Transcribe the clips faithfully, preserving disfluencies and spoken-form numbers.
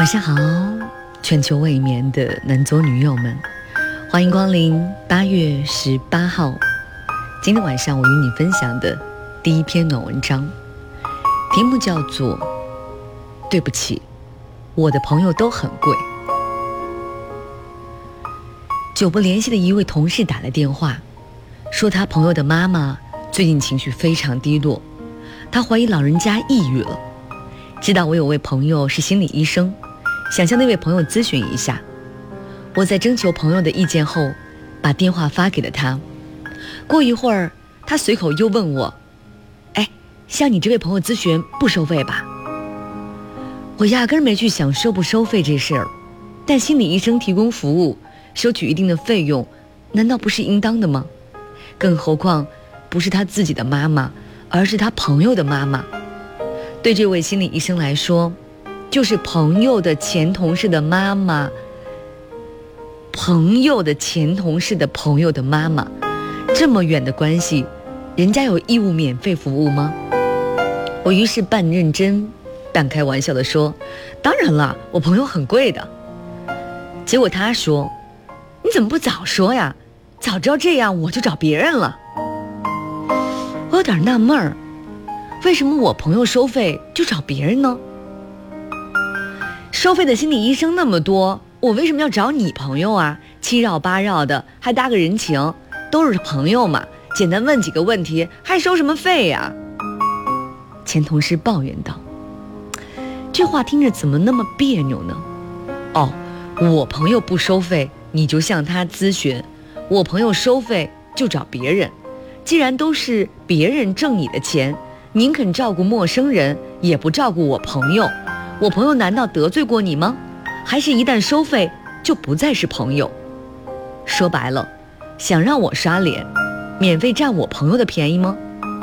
晚上好，全球未眠的男左女右们，欢迎光临八月十八号。今天晚上我与你分享的第一篇暖文章，题目叫做对不起，我的朋友都很贵。久不联系的一位同事打来电话，说他朋友的妈妈最近情绪非常低落，他怀疑老人家抑郁了。知道我有位朋友是心理医生，想向那位朋友咨询一下。我在征求朋友的意见后，把电话发给了他。过一会儿，他随口又问我：哎，向你这位朋友咨询不收费吧？我压根儿没去想收不收费这事儿，但心理医生提供服务，收取一定的费用，难道不是应当的吗？更何况不是他自己的妈妈，而是他朋友的妈妈。对这位心理医生来说，就是朋友的前同事的妈妈，朋友的前同事的朋友的妈妈，这么远的关系，人家有义务免费服务吗？我于是半认真半开玩笑地说，当然了，我朋友很贵的。结果他说，你怎么不早说呀？早知道这样我就找别人了。我有点纳闷儿，为什么我朋友收费就找别人呢？收费的心理医生那么多，我为什么要找你朋友啊？七绕八绕的，还搭个人情，都是朋友嘛，简单问几个问题，还收什么费呀？前同事抱怨道。这话听着怎么那么别扭呢？哦，我朋友不收费，你就向他咨询；我朋友收费就找别人。既然都是别人挣你的钱，宁肯照顾陌生人，也不照顾我朋友。我朋友难道得罪过你吗？还是一旦收费就不再是朋友？说白了，想让我刷脸，免费占我朋友的便宜吗？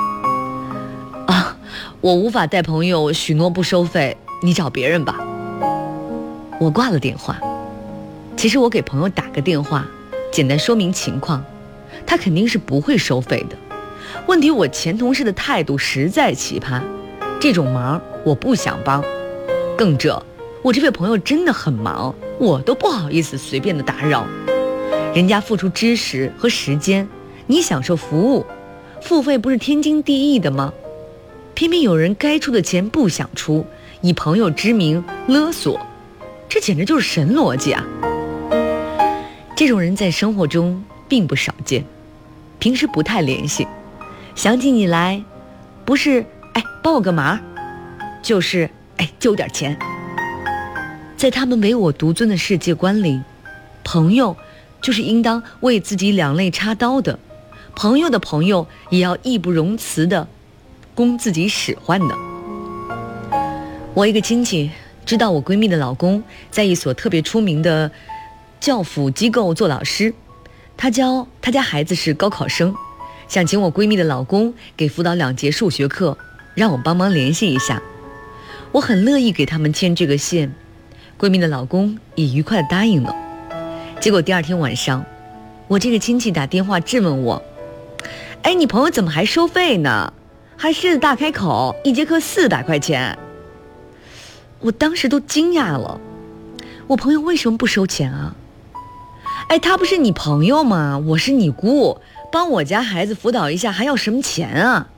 啊，我无法带朋友许诺不收费，你找别人吧。我挂了电话。其实我给朋友打个电话，简单说明情况，他肯定是不会收费的。问题我前同事的态度实在奇葩，这种忙我不想帮。更者，我这位朋友真的很忙，我都不好意思随便的打扰。人家付出知识和时间，你享受服务，付费不是天经地义的吗？偏偏有人该出的钱不想出，以朋友之名勒索，这简直就是神逻辑啊！这种人在生活中并不少见，平时不太联系，想起你来，不是哎帮我个忙，就是哎借我点钱。在他们唯我独尊的世界观里，朋友就是应当为自己两肋插刀的，朋友的朋友也要义不容辞的供自己使唤的。我一个亲戚知道我闺蜜的老公在一所特别出名的教辅机构做老师，他教他家孩子是高考生，想请我闺蜜的老公给辅导两节数学课，让我帮忙联系一下。我很乐意给他们牵这个线，闺蜜的老公也愉快地答应了。结果第二天晚上，我这个亲戚打电话质问我，哎，你朋友怎么还收费呢？还狮子大开口，一节课四百块钱。我当时都惊讶了，我朋友为什么不收钱啊？哎，他不是你朋友吗？我是你姑，帮我家孩子辅导一下还要什么钱啊？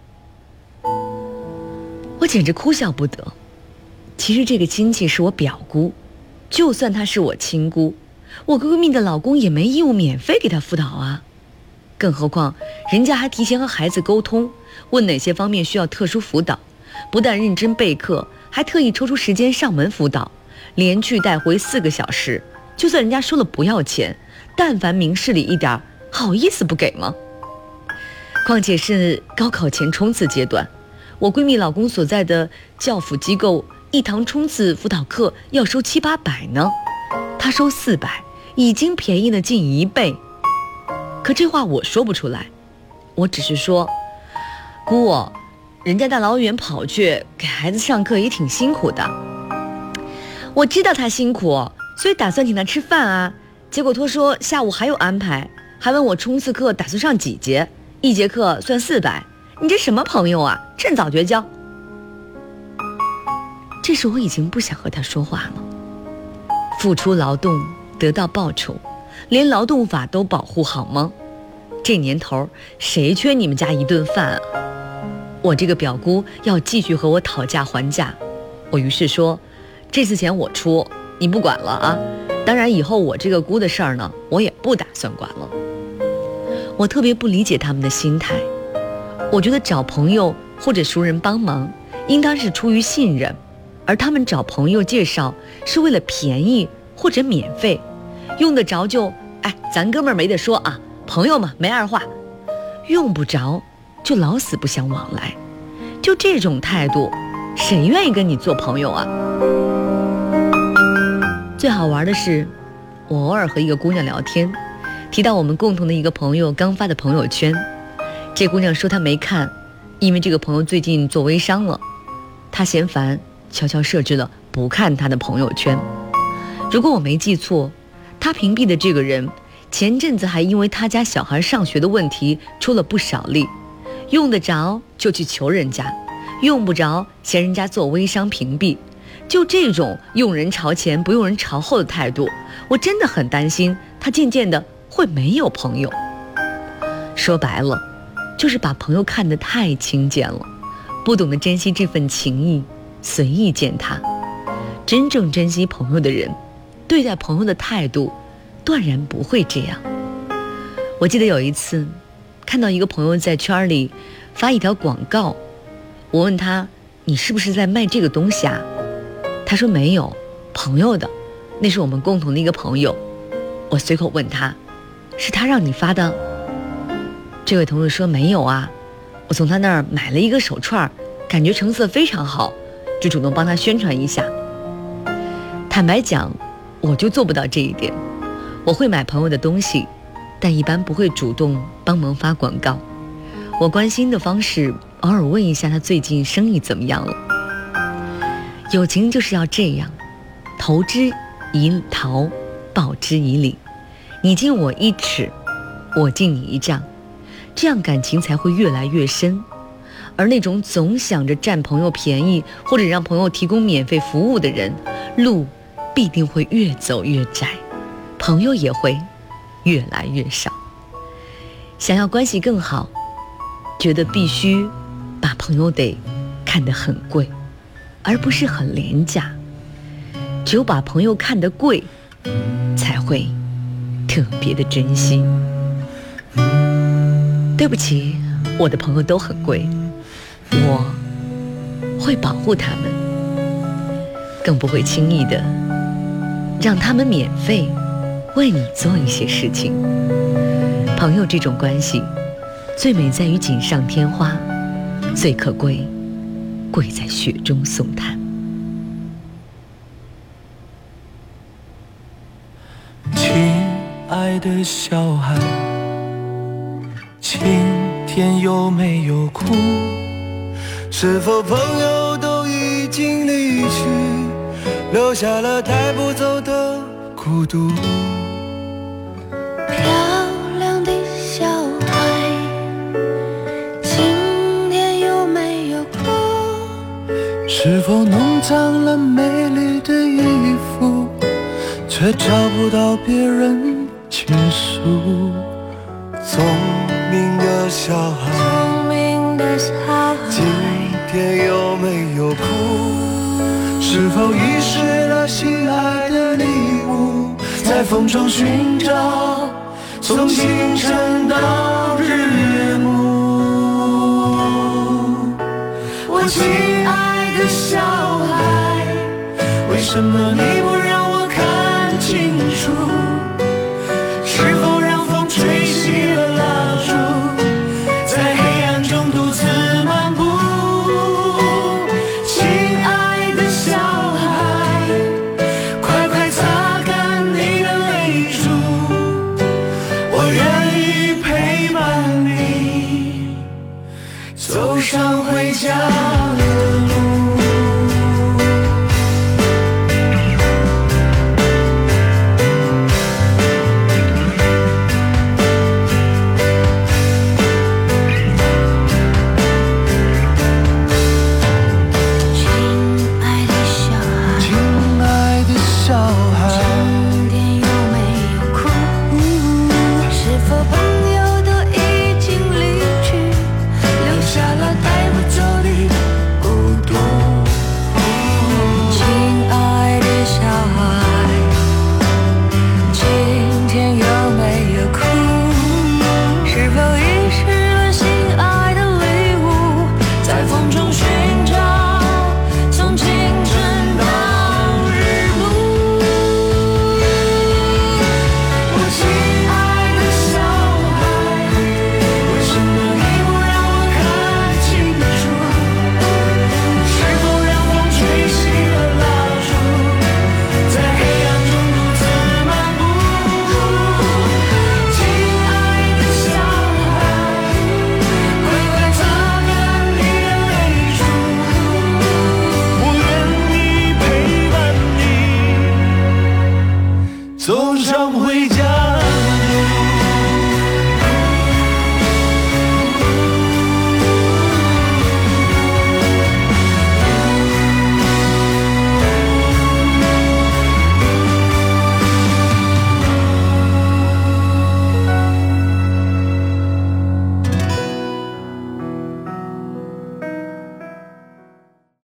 我简直哭笑不得。其实这个亲戚是我表姑，就算她是我亲姑，我闺蜜的老公也没义务免费给她辅导啊。更何况人家还提前和孩子沟通，问哪些方面需要特殊辅导，不但认真备课，还特意抽出时间上门辅导，连去带回四个小时。就算人家说了不要钱，但凡明事理一点，好意思不给吗？况且是高考前冲刺阶段，我闺蜜老公所在的教辅机构一堂冲刺辅导课要收七八百呢，他收四百，已经便宜了近一倍。可这话我说不出来，我只是说，姑，人家大老远跑去给孩子上课也挺辛苦的。我知道他辛苦，所以打算请他吃饭啊。结果他说下午还有安排，还问我冲刺课打算上几节，一节课算四百。你这什么朋友啊？趁早绝交。这时我已经不想和他说话了， 付出劳动得到报酬，连劳动法都保护好吗？这年头谁缺你们家一顿饭啊？我这个表姑要继续和我讨价还价，我于是说，这次钱我出，你不管了啊。当然以后我这个姑的事儿呢，我也不打算管了。我特别不理解他们的心态，我觉得找朋友或者熟人帮忙应当是出于信任，而他们找朋友介绍是为了便宜或者免费，用得着就哎，咱哥们儿没得说啊，朋友嘛没二话，用不着就老死不相往来，就这种态度谁愿意跟你做朋友啊？最好玩的是，我偶尔和一个姑娘聊天，提到我们共同的一个朋友刚发的朋友圈，这姑娘说她没看，因为这个朋友最近做微商了，她嫌烦，悄悄设置了不看他的朋友圈。如果我没记错，她屏蔽的这个人前阵子还因为他家小孩上学的问题出了不少力，用得着就去求人家，用不着嫌人家做微商屏蔽，就这种用人朝前不用人朝后的态度，我真的很担心他渐渐的会没有朋友。说白了，就是把朋友看得太轻贱了，不懂得珍惜这份情谊，随意践踏。真正珍惜朋友的人，对待朋友的态度断然不会这样。我记得有一次看到一个朋友在圈里发一条广告，我问他，你是不是在卖这个东西啊？他说没有，朋友的，那是我们共同的一个朋友。我随口问他，是他让你发的？这位同事说没有啊，我从他那儿买了一个手串，感觉成色非常好，就主动帮他宣传一下。坦白讲，我就做不到这一点，我会买朋友的东西，但一般不会主动帮忙发广告。我关心的方式，偶尔问一下他最近生意怎么样了。友情就是要这样，投之以桃，报之以李，你敬我一尺，我敬你一丈，这样感情才会越来越深。而那种总想着占朋友便宜或者让朋友提供免费服务的人，路必定会越走越窄，朋友也会越来越少。想要关系更好，觉得必须把朋友得看得很贵，而不是很廉价。只有把朋友看得贵，才会特别的珍惜。对不起，我的朋友都很贵，我会保护他们，更不会轻易的让他们免费为你做一些事情。朋友这种关系，最美在于锦上添花，最可贵贵在雪中送炭。 亲爱的小孩，今天有没有哭？是否朋友都已经离去，留下了带不走的孤独？ 漂亮的小孩，今天有没有哭？ 是否弄脏了美丽的衣服，却找不到别人倾诉？聪明的小孩， 聪明的小孩， 今天有没有哭？是否遗失了心爱的礼物，在风中寻找，从清晨到日暮？我亲爱的小孩，为什么你不让我看清楚？是否让风吹熄了蜡烛，在黑暗中独自漫步？亲爱的小孩，快快擦干你的泪珠，我愿意陪伴你走上回家的路。亲爱的小孩， 送上回家。